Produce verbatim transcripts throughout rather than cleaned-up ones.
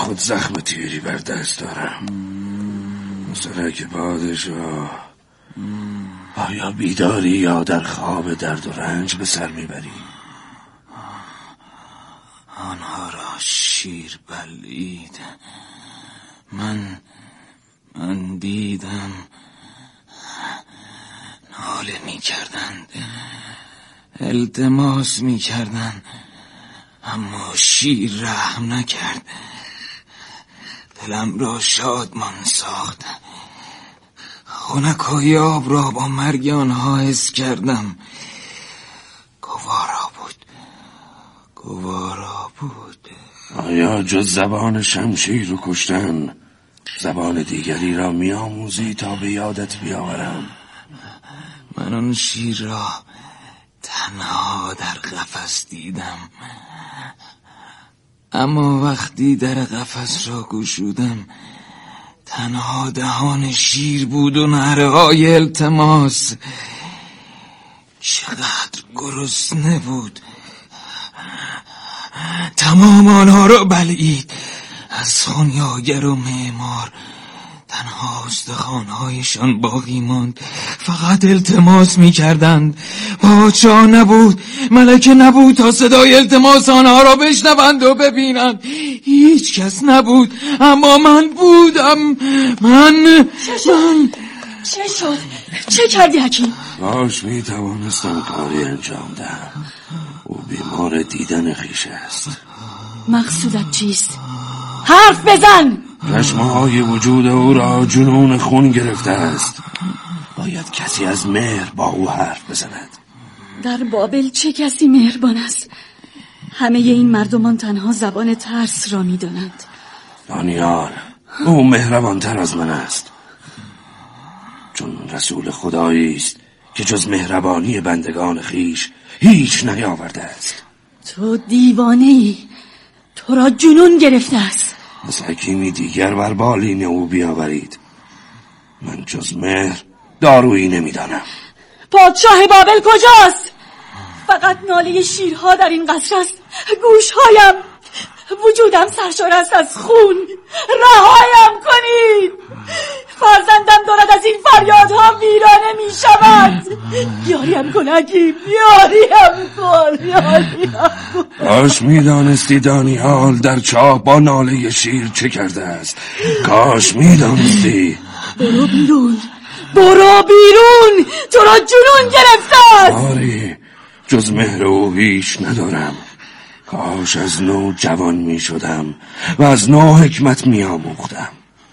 خود زخم تیری بر دست دارم. مثلا که پادشاه، آیا بیداری یا در خواب درد و رنج به سر میبری؟ آنها را شیر بلعید. من من دیدم ناله میکردند، التماس میکردند، اما شیر رحم نکرد. دلم را شادمان ساخت. خنکای آب را با مرگ آنها حس کردم. گوارا بود، گوارا بود. آیا جز زبان شمشیر رو کشتن زبان دیگری را می آموزی تا به یادت بیاورم؟ من آن شیر را تنها در قفس دیدم، اما وقتی در قفس را گشودم تنها دهان شیر بود و نعره‌های التماس. چقدر گرسنه بود. تمام آنها را بلعید. از خونیاگر و معمار تنها استخوان‌هایشان باقی ماند. فقط التماس می‌کردند. پادشاه نبود، ملکه نبود تا صدای التماس آنها را بشنوند و ببینند. هیچ کس نبود، اما من بودم. من چه من چه شد؟ چه کردی حکیم؟ باش می توانستم کاری انجام دهم. او بیمار دیدن خویش است. مقصودت چیست؟ حرف بزن. چشمه‌های وجود او را جنون خون گرفته است. باید کسی از مهر با او حرف بزند. در بابل چه کسی مهربان است؟ همه این مردمان تنها زبان ترس را می دانند. دانیال، او مهربانتر از من است، چون رسول خدایی است که جز مهربانی بندگان خیش هیچ نیاورده است. تو دیوانه ای، تو را جنون گرفته است. از حکیمی دیگر بر بالین او بیاورید. من جز مهر دارویی نمیدانم. پادشاه بابل کجاست؟ فقط ناله شیرها در این قصر است. گوشهایم، وجودم سرشار است از خون. رهایم کنید. فرزندم دارد از این فریادها ویرانه می شود. یاریم کن حکیم، یاریم کن، یاریم کن. کاش می دانستی دانیال در چاه با ناله شیر چه کرده است. کاش می دانستی. برو بیرون، برو بیرون. تو را جنون گرفته است. آری، جز مهر او هیچ ندارم. کاش از نو جوان می شدم و از نو حکمت می آموختم.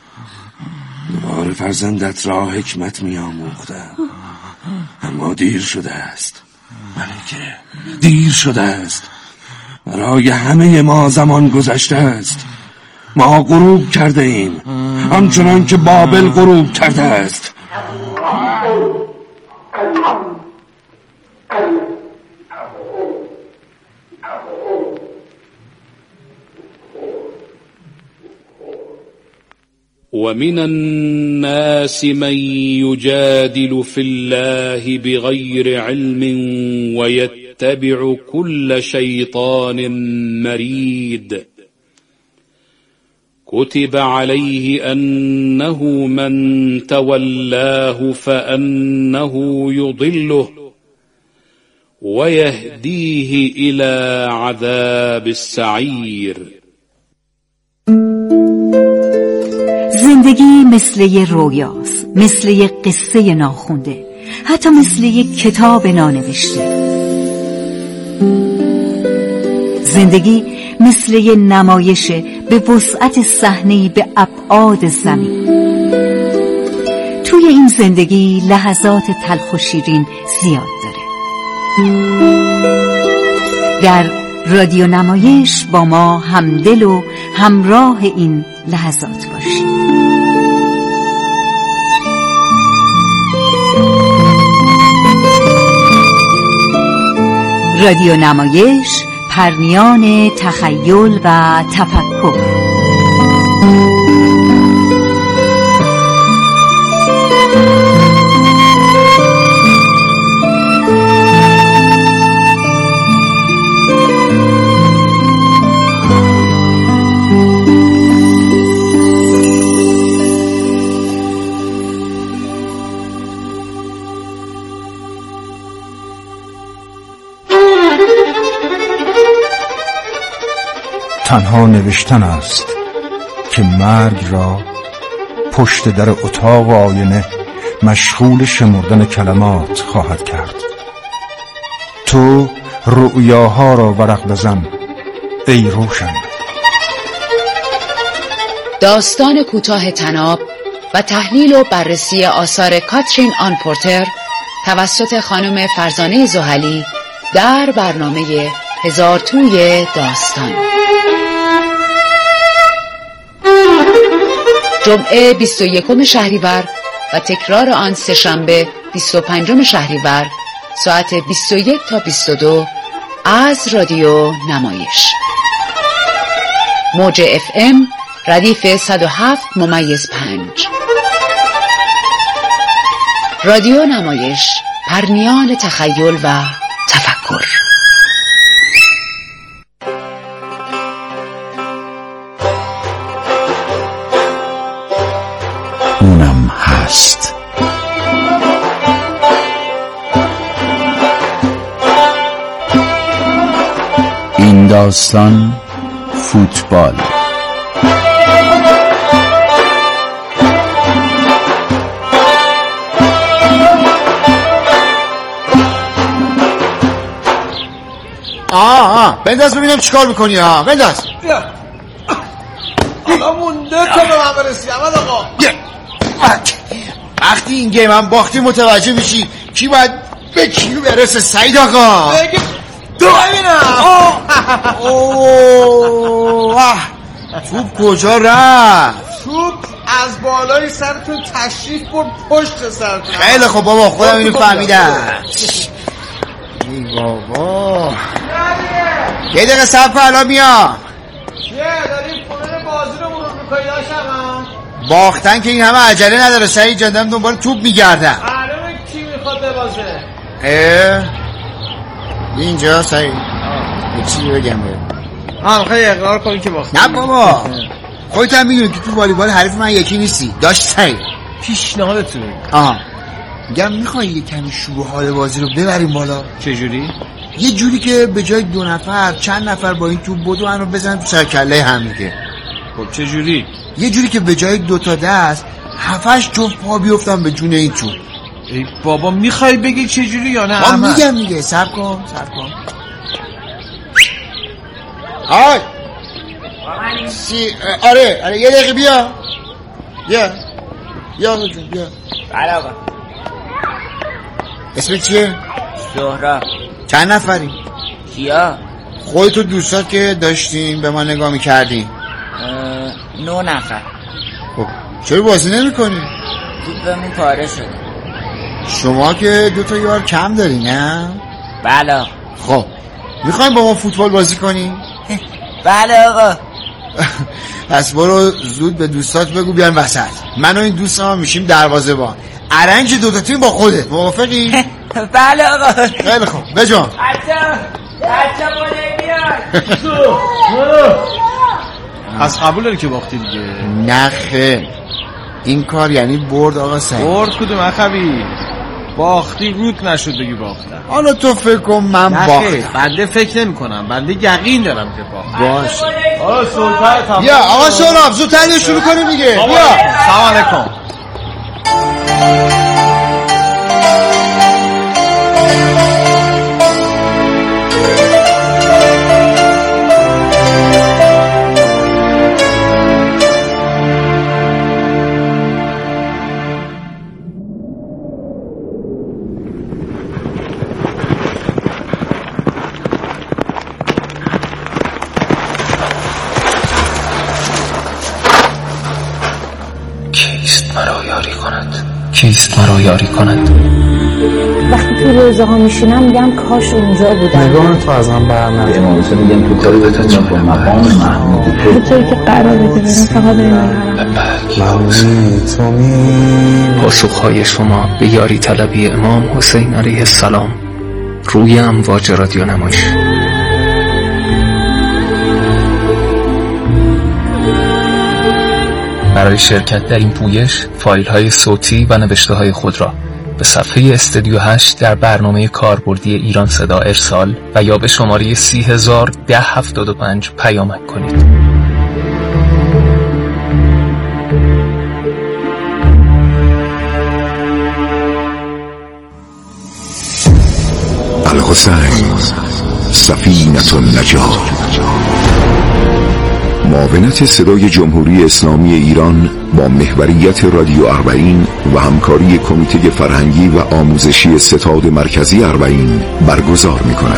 دوباره فرزندت را حکمت می آموختم، اما دیر شده است. ملکه، دیر شده است. برای همه ما زمان گذشته است. ما غروب کرده ایم همچنان که بابل غروب کرده است. ومن الناس من يجادل في الله بغير علم ويتبع كل شيطان مريد كتب عليه أنه من تولاه فأنه يضله ويهديه إلى عذاب السعير. زندگی مثل یه رویاست، مثل یه قصه ناخونده، حتی مثل یه کتاب نانوشته. زندگی مثل یه نمایشه به وسعت صحنه‌ای به ابعاد زمین. توی این زندگی لحظات تلخ و شیرین زیاد داره. در رادیو نمایش با ما همدل و همراه این لحظات باشید. رادیو نمایش، پرنیان تخیل و تفکر. تنها نوشتن است که مرگ را پشت در اتاق آینه مشغول شمردن کلمات خواهد کرد. تو رؤیاها را ورق بزن ای روشن. داستان کوتاه طناب و تحلیل و بررسی آثار کاترین آن پورتر توسط خانم فرزانه زحلی در برنامه هزار توی داستان. جمعه بیست و یکم شهریور و تکرار آن سه‌شنبه بیست و پنجم شهریور ساعت بیست و یک تا بیست و دو از رادیو نمایش. موج اف ام ردیف صد و هفت ممیز پنج. رادیو نمایش، پرنیان تخیل و تفکر. اونم هست. این داستان فوتبال. آه آه بنداز ببینم چیکار میکنی. ها بنداز. بیا حالا مونده تا به من برسی احمد آقا. وقتی این گیم هم باختی متوجه میشی کی باید به کی برسه. سعید آقا بگی تو ببینم. اوه توپ کجا رفت؟ توپ از بالای سرتون تشریف برد پشت سرتون. خیلی خب بابا خودم اینو فهمیدم. ای بابا یه دقیقه صبر کن الان میام. چیه داریم خونه بازی رو مرور میکنی داشتم؟ باختن که این همه عجله نداره. سعید جان دارم دنبال توپ میگردم. معلومه کی میخواد ببازه. اه اینجا سعید یه چیزی بگم بگم. آه میخوای اقرار کنی که باختی؟ نه بابا خودت هم میدونی که تو والیبال حریف من یکی نیستی. داشت سعید پیشنهادت بگو. آها میگم میخوای یه کمی شروع حال بازی رو ببریم بالا. چجوری؟ یه جوری که به جای دو نفر چند نفر با این توپ بدون رو بزنن تو سرکله هم دیگه. خب چجوری؟ یه جوری که به جای دو تا دست هفتش جفت پا بیفتن به جون این توپ. ای بابا میخوای بگی چجوری یا نه؟ ما میگم دیگه صبر کن صبر کن. های سی آره آره یه دقیقه بیا بیا بیا آقا جون بیا. بله آقا. اسمت چیه؟ زهرا. چند نفری؟ کیا؟ خودت و دوستات که داشتین به ما نگاه میکردین. نه نفر. خب چرا بازی نمی کنی؟ توپمون پاره شده. شما که دو تا یار کم داری نه؟ بله. خب میخوایم با ما فوتبال بازی کنی؟ بله آقا. پس برو زود به دوستات بگو بیان وسط. من و این دوستم میشیم دروازه‌بان. ارنج دو تا تیم با خودت. موافقی؟ بله آقا. خیلی خوب بجام. بچه بچه بوده بیان. پس قبول داری که باختی دیگه؟ نه خیر این کار یعنی برد آقا سعید. برد کدوم اخوی؟ باختی روت نشد بگی باختم. حالا تو فکر کن من باختم. بنده فکر نمی کنم. بنده یقین دارم که باختم. باش آقا سلطان بیا آقا سهراب زودتر شروع کنیم دیگه. بیا سلام علیکم. کیست مرا یاری کند. وقتی تو روزه ها میشینم میگم کاش اونجا بودم. نگاه تو از هم برنم به امامسه میگم تو داری به تا چه به مقام محمودی تو توی که قراره که برم فقط برم ممنونی تو می پاسخهای شما به یاری طلبی امام حسین علیه السلام روی امواج رادیو نمایش. برای شرکت در این پویش فایل های صوتی و نوشته های خود را به صفحه استودیو هشت در برنامه کاربردی ایران صدا ارسال و یا به شماره سی هزار ده هفتاد و پنج پیامک کنید. الحسین سفینة النجاة. معاونت صدای جمهوری اسلامی ایران با محوریت رادیو اربعین و همکاری کمیته فرهنگی و آموزشی ستاد مرکزی اربعین برگزار می‌کند.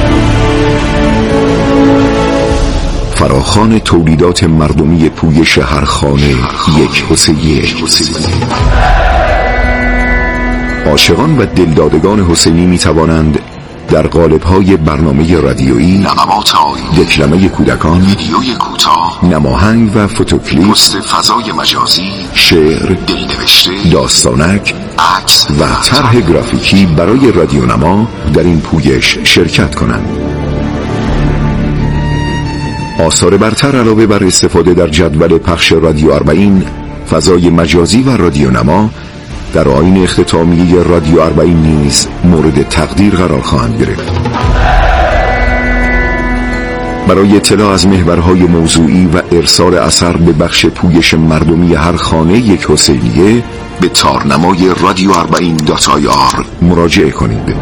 فراخوان تولیدات مردمی پویش هر خانه یک حسینی. عاشقان و دلدادگان حسینی می توانند در قالب‌های برنامه رادیویی، نغمات آیینی، دکلمه کودکان، ویدیوی کوتاه، نماهنگ و فوتوکلیپ، پست فضای مجازی، شعر، دلنوشته، داستانک، عکس و طرح گرافیکی برای رادیونما در این پویش شرکت کنند. آثار برتر علاوه بر استفاده در جدول پخش رادیو اربعین، فضای مجازی و رادیونما در آیین اختتامیه رادیو اربعین نیز مورد تقدیر قرار خواهند گرفت. برای اطلاع از محورهای موضوعی و ارسال اثر به بخش پویش مردمی هر خانه یک حسینیه به تارنمای رادیو اربعین دات آی آر مراجعه کنید.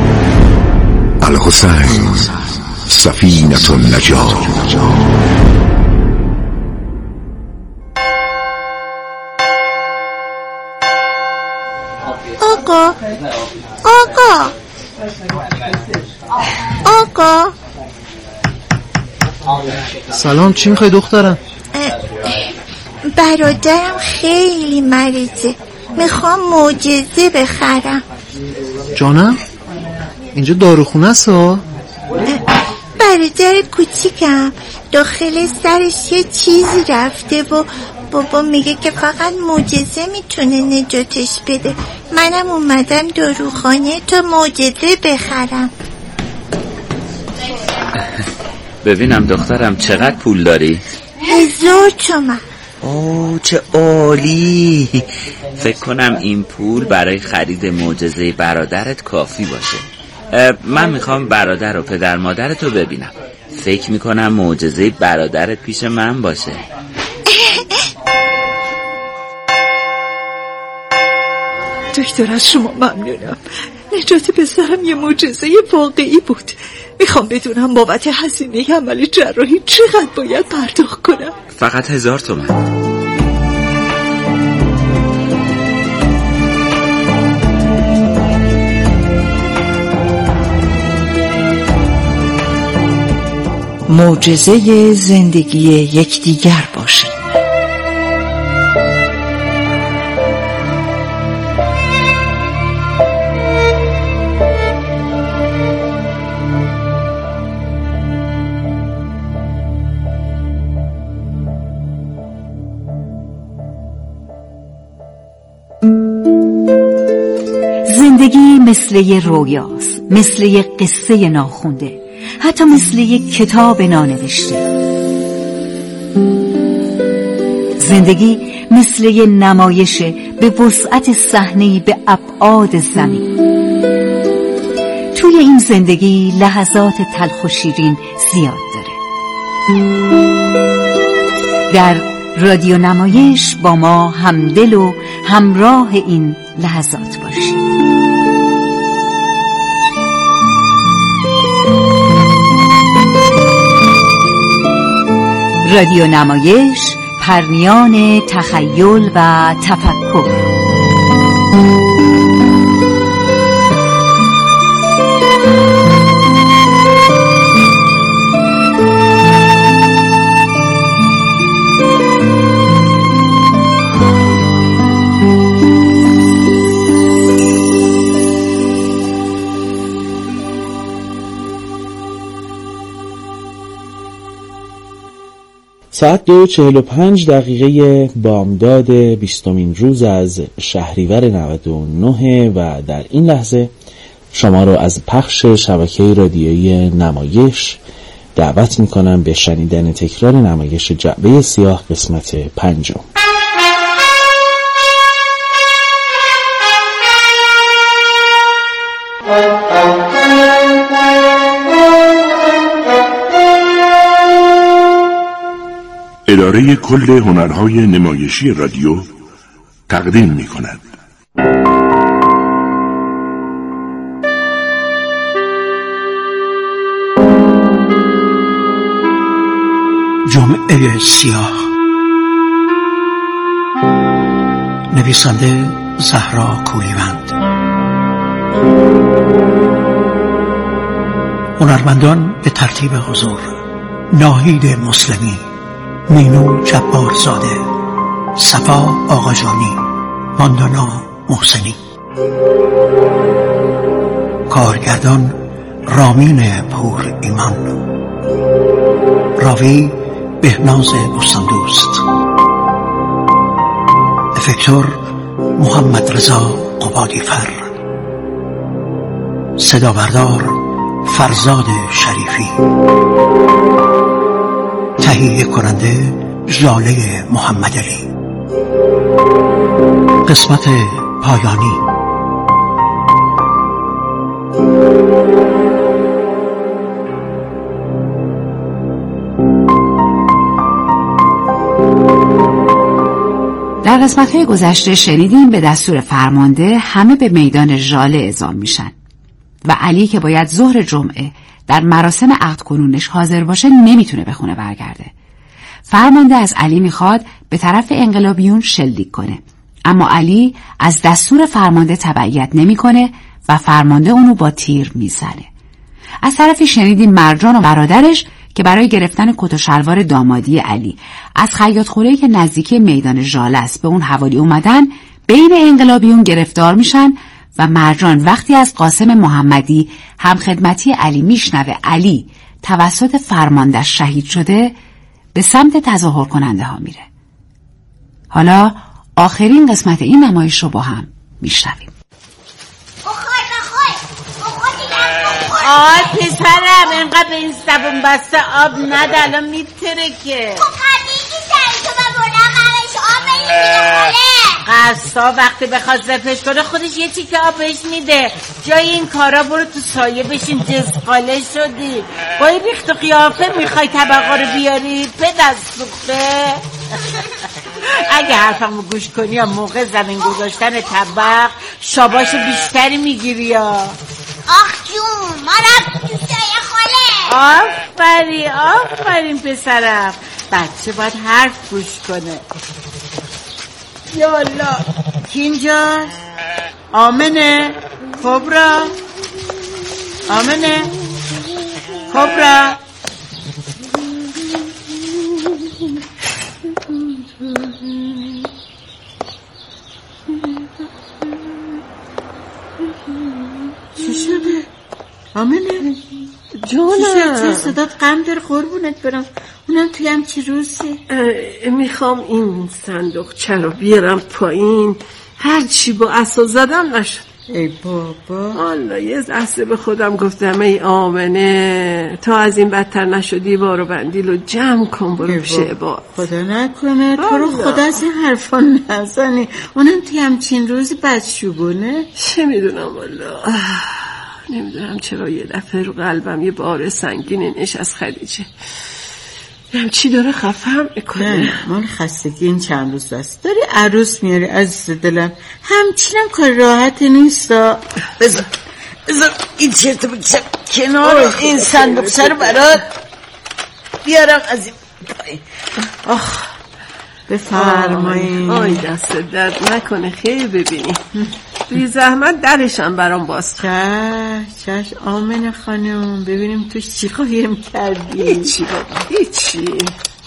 الحسین سفینة النجاة. آقا آقا آقا سلام، چی میخوای دخترم؟ برادرم خیلی مریضه، میخوام معجزه بخرم. جانم اینجا داروخونه است ها؟ برادر کوچیکم داخل سرش یه چیزی رفته و بابا میگه که فقط معجزه میتونه نجاتش بده. منم اومدم داروخانه تا معجزه بخرم. ببینم دخترم چقدر پول داری؟ هزار تومن. اوه چه عالی. فکر کنم این پول برای خرید معجزه برادرت کافی باشه. من میخوام برادر و پدر مادرتو ببینم. فکر میکنم معجزه برادرت پیش من باشه. دکتر از شما ممنونم. نجات پسرم یه معجزه واقعی بود. میخوام بدونم بابت هزینه عمل جراحی چقدر باید پرداخت کنم. فقط هزار تومن. معجزه زندگی یکدیگر باشید. زندگی مثل یه رویاست، مثل یه قصه ناخونده، حتی مثل یک کتاب نانوشته. زندگی مثل یک نمایش به وسعت صحنه‌ای به ابعاد زمین. توی این زندگی لحظات تلخ و شیرین زیاد داره. در رادیو نمایش با ما همدل و همراه این لحظات باشید. رادیو نمایش، پرنیان تخیل و تفکر. ساعت دو چهل و پنج دقیقه بامداد بیستمین روز از شهریور نود و نه و در این لحظه شما رو از پخش شبکه رادیویی نمایش دعوت میکنم به شنیدن تکرار نمایش جعبه سیاه قسمت پنجم. اداره کل هنرهای نمایشی رادیو تقدیم می کند. جامعه سیاه. نویسنده زهرا کولیوند. هنرمندان به ترتیب حضور: ناهید مسلمی، مینو جبارزاده، صفا آقاجانی، ماندانا محسنی. کارگردان رامین پور ایمان. راوی بهناز بستاندوست. افکتور محمد رضا قبادیفر. صدابردار فرزاد شریفی. تهیه کننده ژاله محمد علی. قسمت پایانی. در قسمت‌های گذشته شنیدیم به دستور فرمانده همه به میدان ژاله اعزام میشن و علی که باید ظهر جمعه در مراسم عقد کنونش حاضر باشه نمیتونه به خونه برگرده. فرمانده از علی میخواد به طرف انقلابیون شلیک کنه، اما علی از دستور فرمانده تبعیت نمیکنه و فرمانده اونو با تیر میزنه. از طرفی شنیدیم مرجان و برادرش که برای گرفتن کت و شلوار دامادی علی از خیاط خونه‌ای که نزدیکی میدان ژاله است به اون حوالی اومدن، بین انقلابیون گرفتار میشن و مرجان وقتی از قاسم محمدی همخدمتی علی میشنوه علی توسط فرمانده‌اش شهید شده، به سمت تظاهر کننده ها میره. حالا آخرین قسمت این نمایش رو با هم میشنویم. آی پسرم اینقدر به این زبون بسته آب نده، الان میتره که خب قبلی که سری تو و بردم برش آب نمیده خاله. قصا وقتی بخواد زفش کنه خودش یه تیکه آب بهش میده. جای این کارا برو تو سایه بشین، جزقاله شدی. با این ریخت و قیافه میخوای طبقه رو بیاری؟ پدر سوخته. اگه حرفمو گوش کنی یا موقع زمین گذاشتن طبق شاباش بیشتری میگیری یا آخ جون ما رفت تو سایه خاله. آفرین آفرین پسرم، بچه باید حرف گوش کنه. یالا کی اینجاست؟ آمنه کبرا، آمنه کبرا. چی شده؟ آمنه جانم، چه صدات غم داره قربونت برم، اونم توی همچی روزی. میخوام این صندوق چرا بیارم پایین، هر چی با عصا زدم نشد. ای بابا الله یه لحظه به خودم گفتم ای آمنه تا از این بدتر نشدی بارو بندیل و جمع کن برو پیش عباد. خدا نکنه تو رو خدا از این حرفا نزنی، اونم توی همچین روزی بدشگونه. چه میدونم والله، نمیدونم چرا یه دفعه رو قلبم یه بار سنگینی نشست خدیجه، هم چی داره خفم میکنه. نه من خستگی این چند روز است، داری عروس میاری عزیز دلم، همچینم کار راحت نیست. بذار بذار این چرت بکشم کنار این صندوق سر برات بیارم از این پای. آخ بفرمایید. آی دست درد نکنه، خیلی ببینی بی زحمت درشم برام باز. چش چش آمنه خانم، ببینیم توش چی قایم کردی. هیچی بابا هیچی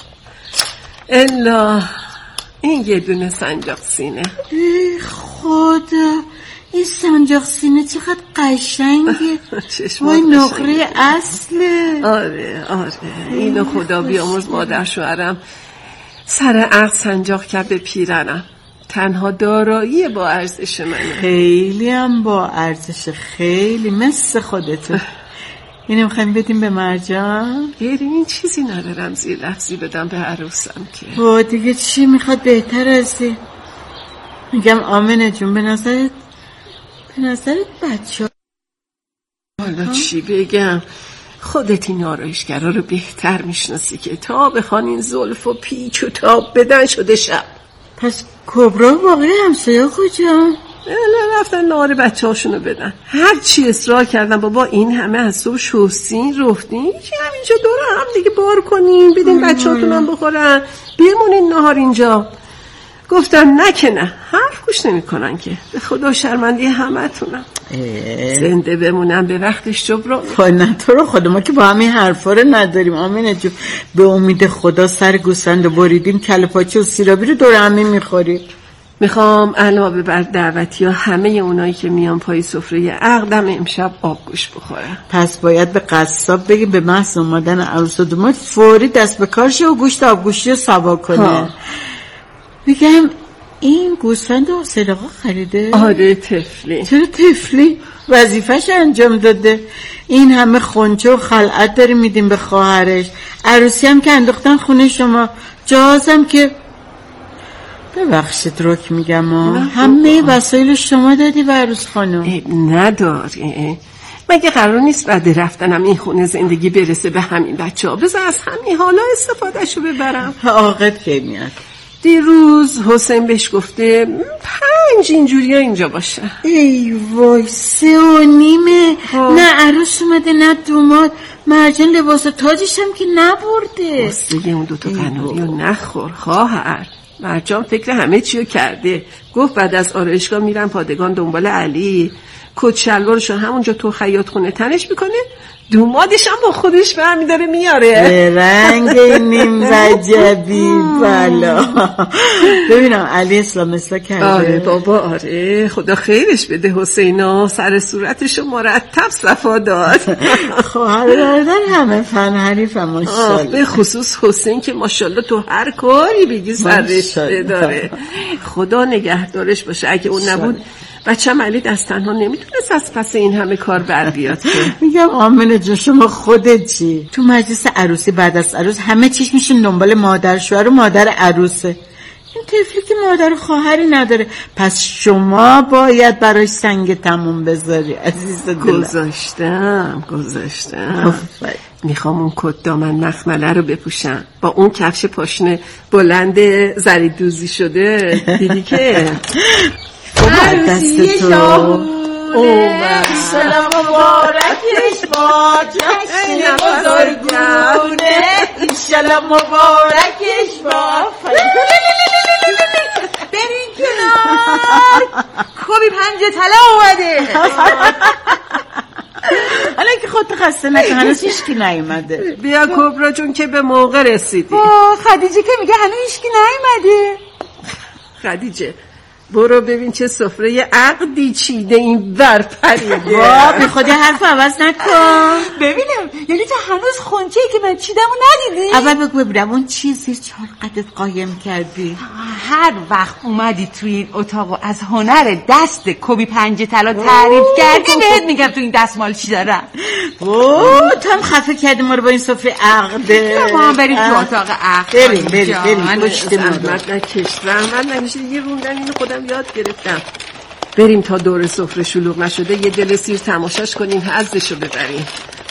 الا این یه دونه سنجاق سینه. ای خدا این سنجاق سینه چقدر قشنگه، وای نقره اصله. آره آره اینو خدا بیامرز مادر شوهرم سر عقد سنجاق کرد به پیرنم، تنها دارایی با ارزش منه. خیلی هم با ارزش، خیلی مثل خودتون. اینو میخوایم بدیم به مرجان؟ غیر این چیزی ندارم زیر لفظی بدم به عروسم که. با دیگه چی میخواد بهتر از این؟ میگم آمنه جون به نظرت به نظرت بچه حالا چی بگم، خودت این آرایشگرا رو بهتر میشناسی که تا بخوان این زلف و پیچ و تاب بدن شده شب. پس کبرا واقعی همسایه کجا؟ رفتن نهار بچه هاشونو بدن. هر چی اصرار کردن بابا این همه از صبح شستین رفتین که همینجا دور هم دیگه بار کنین بدین بچه هاتونم بخورن بیمونین نهار اینجا. گفتم نه که نه، حرف گوش نمی کنن که. به خدا شرمنده همه تونم. زنده بمونم به وقتش جبران. نه تو رو خدا ما که با همین حرفا رو نداریم آمینه جو. به امید خدا سر گوسفند رو بریدیم کله پاچه و سیرابی رو دور همین میخوریم. میخوام علاوه بر دعوتی ها همه اونایی که میان پای سفره عقدم امشب آبگوش بخورن. پس باید به قصاب بگی به محض اومدن عروس و داماد فوری دست به کار شه و گوشت آبگوشی رو سوا کنه. میگم این گوسفند رو حسین آقا خریده؟ آره تفلی. چرا تفلی؟ وظیفه‌ش انجام داده. این همه خونچه و خلعت داری میدیم به خواهرش، عروسی هم که انداختن خونه شما، جهازم که ببخشید روک میگم همه وسایل شما دادی به عروس خانم. نداری مگه قرار نیست بعد رفتنم این خونه زندگی برسه به همین بچه ها؟ بذار از همین حالا استفاده شو ببرم. عاقد که میاد. دیروز حسین بهش گفته پنج اینجوری ها اینجا باشه. ای وای سه و نیمه. نه عروس اومده نه دوماد. مرجان لباس تاجش هم که نبرده. بسته اون دوتا قناری رو نخور خواهر. مرجان فکر همه چیو کرده. گفت بعد از آرایشگاه میرم پادگان دنبال علی، کت شلوارشو همونجا تو خیاط خونه تنش میکنه، دومادش هم با خودش برمی داره میاره. به رنگ نیم رجبی بلا. ببینم علی اسلام اصلاح کرده. آره بابا آره خدا خیرش بده. حسینا سر صورتشو مرتب صفا داد. خواهر برادر همه فن حریف ماشاءالله. به خصوص حسین که ماشاءالله تو هر کاری بگی سرش داره. خدا نگهدارش باشه. اگه اون نبود بچه‌م علی دست تنها نمیتونست از پس این همه کار بر بیاد. میگم آمنه جون شما خودت چی؟ تو مجلس عروسی بعد از عروس همه چیش میشین دنبال مادر شوهر و مادر عروسه. این طفلی که مادر و خواهری نداره، پس شما باید براش سنگ تموم بذاری عزیز دلم. گذاشتم گذاشتم میخوام اون کت دامن مخمله رو بپوشم با اون کفش پاشنه بلند زری دوزی شده. دیدی که عروسی شاهونه سلام مبارکش با جشن بزرگونه ایشالا مبارکش با. برین کنار خوبی پنجه طلا اومده. حالا که خودت خسته نکن هنوز هیچکی نیومده. بیا کبرا جون که به موقع رسیدی. خدیجه که میگه هنوز هیچکی نیومده. خدیجه برو ببین چه سفره عقدی چیده این برپریده. با بی خودی حرف عوض نکن. ببینم یعنی تو هنوز خونچه‌ای که من چیدم و ندیدی؟ اول بگو ببینم اون چی زیر چهار قدت قایم کردی؟ هر وقت اومدی توی این اتاق و از هنر دست کبی پنجه طلا تعریف کردی بهت میگم تو این دستمال چی دارم. اوه تو هم خفه کردی ما رو با این سفره عقده. ما هم بریم تو اتاق عقد. بریم بریم بریم پشت ما. زحمت نکش زحمت نکش دیگه روندن اینو خودم یاد گرفتم. بریم تا دور سفره شلوغ نشده یه دل سیر تماشاش کنیم حظشو ببریم.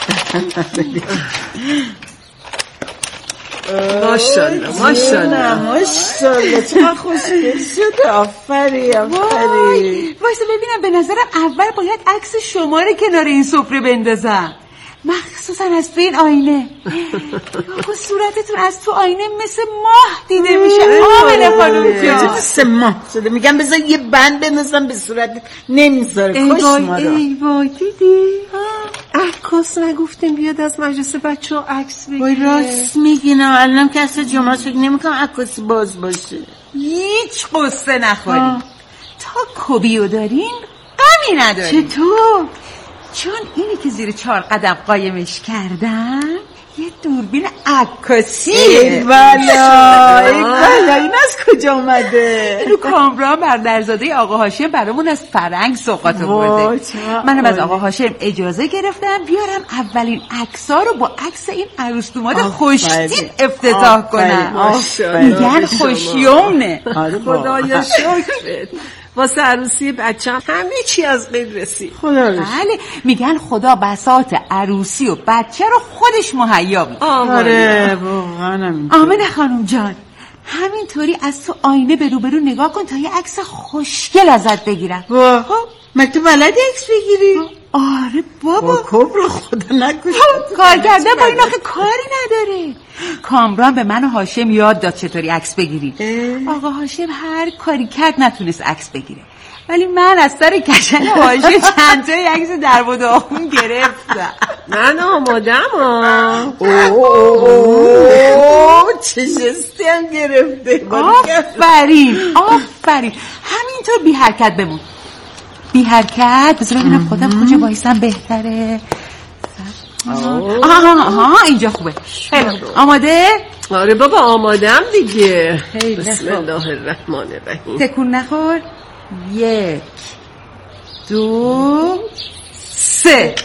ماشاءالله ماشاءالله ماشاءالله چقدر خوشگل شده. آفرین آفرین. وایسا ببینم به نظرم اول باید عکس شما رو کنار این سفره بندازم، مخصوصا از تو این آینه. آقا صورتتون از تو آینه مثل ماه دیده میشه. آمنه خانم جان مثل ماه شده. میگم بذار یه بند بندازم به صورتت نمیذاره. کش ما رو. ای وای دیدی عکاس نگفتیم بیاد از مجلس بچه ها عکس بگیره. وای راست میگی نه الانم که اصلا جمعه فکر نمیکنم عکاسی باز باشه. هیچ قصه نخوریم تا کبیو داریم غمی نداریم. چطور؟ چون اینی که زیر چهار قدم قایمش کردن یه دوربین عکاسیه. ای والا ای والا این از کجا اومده؟ اینو کامران بردرزاده آقا هاشم برامون از فرنگ سوقات آورده. منم از آقا هاشم اجازه گرفتم بیارم اولین عکس‌ها رو با عکس این عروس دوماد خوشتیپ افتتاح کنم. میگن خوشیومه. خدایا شکرت. واسه عروسی بچه‌م همه چی از قبل رسید. خدا بله میگن خدا بساط عروسی و بچه رو خودش مهیا میکنه. آره واقعا همین. آمنه خانم جان همینطوری از تو آینه به روبرو نگاه کن تا یه عکس خوشگل ازت بگیرم. واه مگه تو بلدی عکس بگیری؟ آره بابا. کبرا خدا نکنه کار کردن با این آخه کاری نداره. کامران به من و هاشم یاد داد چطوری عکس بگیریم. آقا هاشم هر کاری کرد نتونست عکس بگیره، ولی من از سر کشن هاشم چند تا عکس در و داغون گرفتم. من آمادم ها. چه جستی هم گرفته. آفرین آفرین همینطور بی حرکت بمون. بی حرکت. بذار ببینم خودم کجا بایستم بهتره. آها آها اینجا خوبه. آماده؟ آره بابا آمادم دیگه. بسم الله الرحمن الرحیم. تکون نخور. یک دو سه.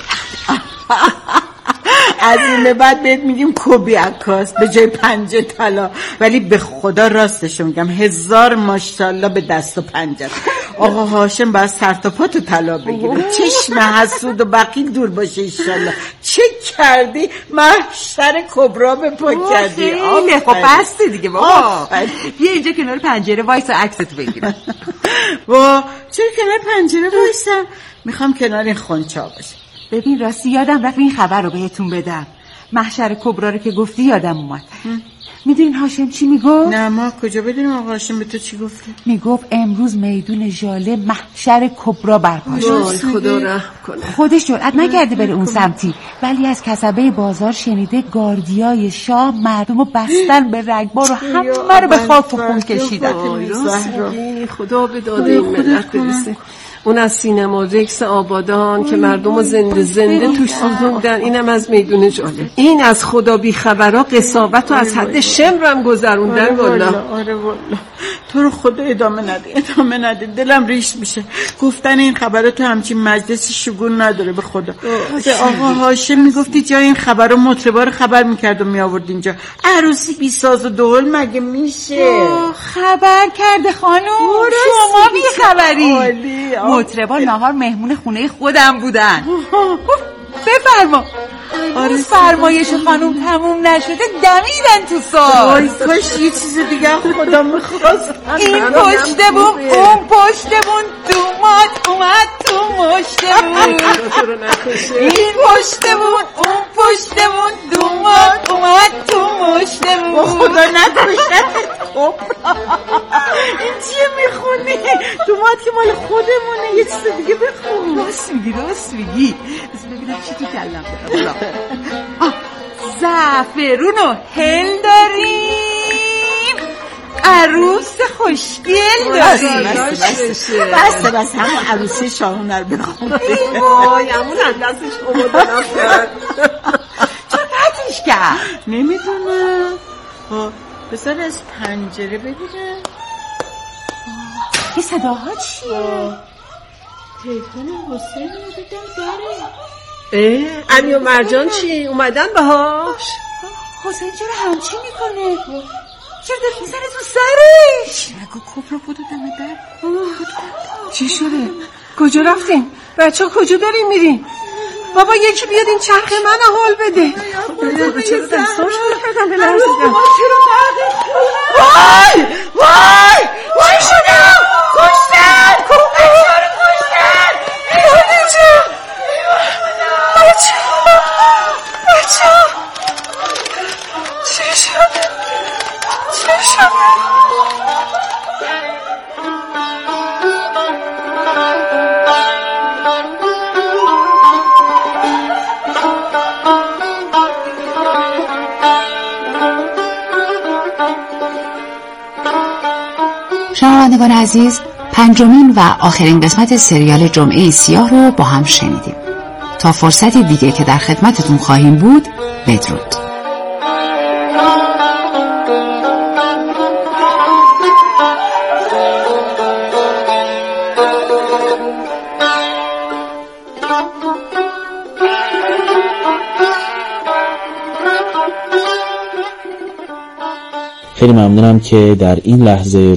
از این به بعد بهت میگیم کوبی عکاس به جای پنجه طلا، ولی به خدا راستشو میگم هزار ماشاءالله به دست و پنجه. آقا هاشم باید سر تا پا تو طلا بگیره. چشم حسود و بخیل دور باشه انشالله. چه کردی؟ محشر کبرا به پا کردی. خیلی خب بسته دیگه بابا. بیا اینجا کنار پنجره وایسا عکستو بگیرم. وا چرا کنار پنجره وایسم؟ میخوام کنار این خونچا باشه. ببین راستی یادم رفت این خبر رو بهتون بدم. محشر کبرا رو که گفتی یادم اومد. میدونین هاشم چی میگفت؟ نه ما کجا بدونیم آقا هاشم به تو چی گفته؟ میگفت امروز میدون ژاله محشر کبرا برپا شد. خدا رحم کنه. خودش جرئت نکرده بره اون سمتی، ولی از کسبه بازار شنیده گاردیای شاه مردم رو بستن به رگبار و همه رو به خاک و خون کشیدن. خدا به داده این ملت برسه. اون از سینما رکس آبادان که مردم رو زنده زنده توش سوزوندن، اینم از میدون ژاله. این از خدا بی خبرها قساوت رو از حد شمرم گذروندن. والا آره والا تو رو خدا ادامه نده ادامه نده دلم ریش میشه. گفتن این خبرها تو همچین مجلسی شگون نداره به خدا. به آقا هاشم میگفتی جای این خبرها مطربا رو خبر میکرد و میآورد اینجا. عروسی بی ساز و دهل مگه میشه؟ خبر کرده خانم. شما بی خبری. مطربا نهار مهمون خونه خودم بودن. بفرما. آره فرمایش خانم تموم نشده دمیدن تو سال. وای کاش یه چیز دیگه خدا میخواست. این پشت بوم اون پشت بوم دومات اومد تو مشت بوم. این پشت بوم اون پشت بوم دومات اومد تو مشت بوم. خدا نکشت. خب این چیه میخونی؟ دومات که مال خودمونه. یه چیز دیگه بخون. راست میگی راست میگی. بذار ببینم چی تو کلم دارم. زعفرون و هل داریم، عروس خوشگل داریم. بسته بس همون عروسی شاهونه رو بخون. وای همون اندازش اومده نفرد چون پتیش کرد نمیدونم. بذار از پنجره ببینم. این صداها چیه؟ تلفن حسین رو بدم داره. اه علی و مرجان چی؟ اومدن باهاش؟ حسین چرا همچی میکنه؟ چرا داره میزنه تو سرش؟ نگو کبرا بودو دمه در. چی شده؟ کجا رفتین؟ بچه ها کجا دارین میرین؟ بابا یکی بیاد این چرخ من حال بده. بابا چرا دستاش میکردم به لرزیدم؟ وای وای وای شده کشتن کشتن کشتن کشتن بچه بچه چه شده چه شده؟ شنوندگان عزیز، پنجمین و آخرین قسمت سریال جمعه سیاه رو با هم شنیدیم. تا فرصتی دیگه که در خدمتتون خواهیم بود، بدرود. خیلی ممنونم که در این لحظه